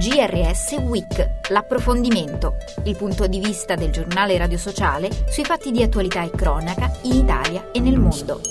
GRS Week, l'approfondimento, il punto di vista del giornale radio sociale sui fatti di attualità e cronaca in Italia e nel mondo.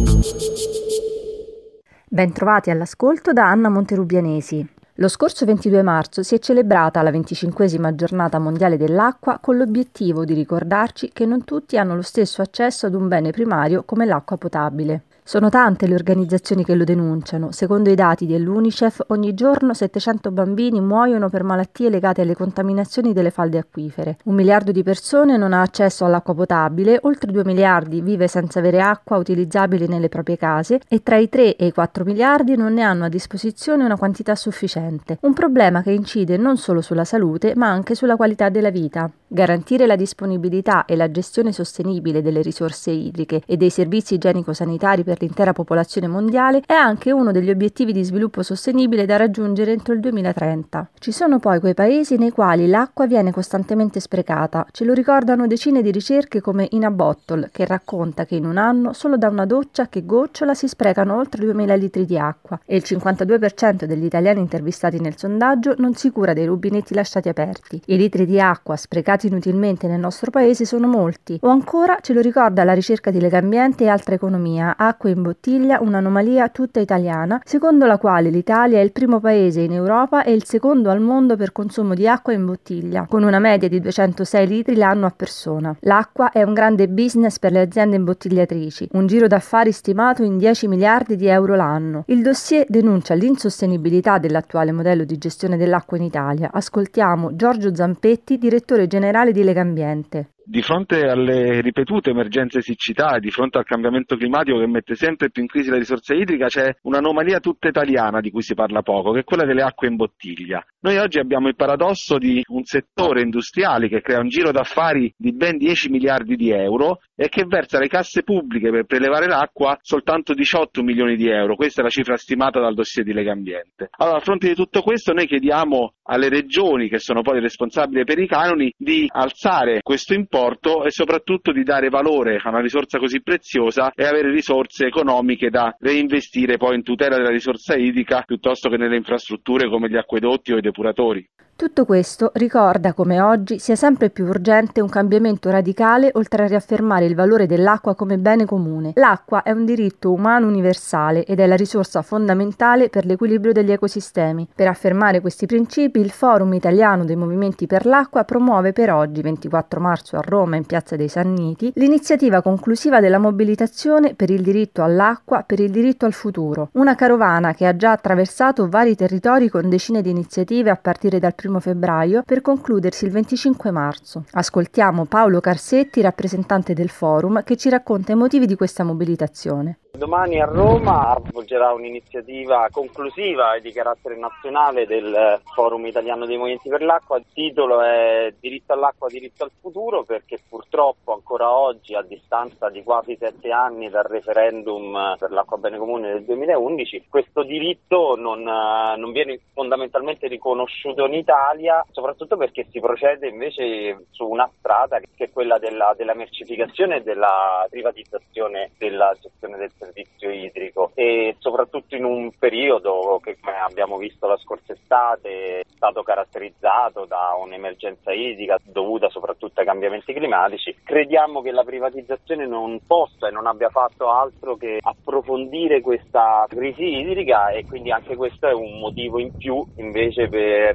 Ben trovati all'ascolto da Anna Monterubianesi. Lo scorso 22 marzo si è celebrata la 25esima giornata mondiale dell'acqua con l'obiettivo di ricordarci che non tutti hanno lo stesso accesso ad un bene primario come l'acqua potabile. Sono tante le organizzazioni che lo denunciano. Secondo i dati dell'UNICEF, ogni giorno 700 bambini muoiono per malattie legate alle contaminazioni delle falde acquifere. 1 miliardo di persone non ha accesso all'acqua potabile, oltre 2 miliardi vive senza avere acqua utilizzabile nelle proprie case e tra i 3 e i 4 miliardi non ne hanno a disposizione una quantità sufficiente. Un problema che incide non solo sulla salute, ma anche sulla qualità della vita. Garantire la disponibilità e la gestione sostenibile delle risorse idriche e dei servizi igienico-sanitari per l'intera popolazione mondiale è anche uno degli obiettivi di sviluppo sostenibile da raggiungere entro il 2030. Ci sono poi quei paesi nei quali l'acqua viene costantemente sprecata. Ce lo ricordano decine di ricerche come In a Bottle, che racconta che in un anno solo da una doccia che gocciola si sprecano oltre 2000 litri di acqua e il 52% degli italiani intervistati nel sondaggio non si cura dei rubinetti lasciati aperti. I litri di acqua sprecati inutilmente nel nostro paese sono molti. O ancora ce lo ricorda la ricerca di Legambiente e Altra Economia, Acqua in bottiglia, un'anomalia tutta italiana, secondo la quale l'Italia è il primo paese in Europa e il secondo al mondo per consumo di acqua in bottiglia, con una media di 206 litri l'anno a persona. L'acqua è un grande business per le aziende imbottigliatrici, un giro d'affari stimato in 10 miliardi di euro l'anno. Il dossier denuncia l'insostenibilità dell'attuale modello di gestione dell'acqua in Italia. Ascoltiamo Giorgio Zampetti, direttore generale di Legambiente. Di fronte alle ripetute emergenze siccità e di fronte al cambiamento climatico che mette sempre più in crisi la risorsa idrica, c'è un'anomalia tutta italiana di cui si parla poco, che è quella delle acque in bottiglia. Noi oggi abbiamo il paradosso di un settore industriale che crea un giro d'affari di ben 10 miliardi di euro e che versa alle casse pubbliche per prelevare l'acqua soltanto 18 milioni di euro. Questa è la cifra stimata dal dossier di Legambiente. Allora, a fronte di tutto questo, noi chiediamo alle regioni, che sono poi responsabili per i canoni, di alzare questo importo e soprattutto di dare valore a una risorsa così preziosa e avere risorse economiche da reinvestire poi in tutela della risorsa idrica piuttosto che nelle infrastrutture come gli acquedotti o i depuratori. Tutto questo ricorda come oggi sia sempre più urgente un cambiamento radicale oltre a riaffermare il valore dell'acqua come bene comune. L'acqua è un diritto umano universale ed è la risorsa fondamentale per l'equilibrio degli ecosistemi. Per affermare questi principi, il Forum Italiano dei Movimenti per l'Acqua promuove per oggi, 24 marzo a Roma in Piazza dei Sanniti, l'iniziativa conclusiva della mobilitazione per il diritto all'acqua, per il diritto al futuro. Una carovana che ha già attraversato vari territori con decine di iniziative a partire dal 1 febbraio per concludersi il 25 marzo. Ascoltiamo Paolo Carsetti, rappresentante del Forum, che ci racconta i motivi di questa mobilitazione. Domani a Roma svolgerà un'iniziativa conclusiva e di carattere nazionale del Forum Italiano dei Movimenti per l'Acqua. Il titolo è Diritto all'acqua, diritto al futuro, perché purtroppo ancora oggi, a distanza di quasi 7 anni dal referendum per l'acqua bene comune del 2011, questo diritto non viene fondamentalmente riconosciuto in Italia, soprattutto perché si procede invece su una strada che è quella della mercificazione e della privatizzazione della gestione del servizio idrico, e soprattutto in un periodo che, come abbiamo visto la scorsa estate, è stato caratterizzato da un'emergenza idrica dovuta soprattutto ai cambiamenti climatici. Crediamo che la privatizzazione non possa e non abbia fatto altro che approfondire questa crisi idrica, e quindi anche questo è un motivo in più invece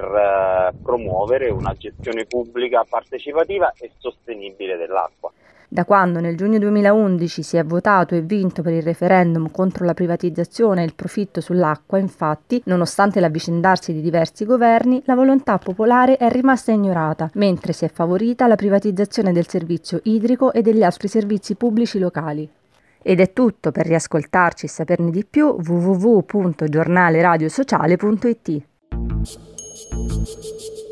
per promuovere una gestione pubblica partecipativa e sostenibile dell'acqua. Da quando nel giugno 2011 si è votato e vinto per il referendum contro la privatizzazione e il profitto sull'acqua, infatti, nonostante l'avvicendarsi di diversi governi, la volontà popolare è rimasta ignorata, mentre si è favorita la privatizzazione del servizio idrico e degli altri servizi pubblici locali. Ed è tutto. Per riascoltarci e saperne di più, www.giornaleradiosociale.it.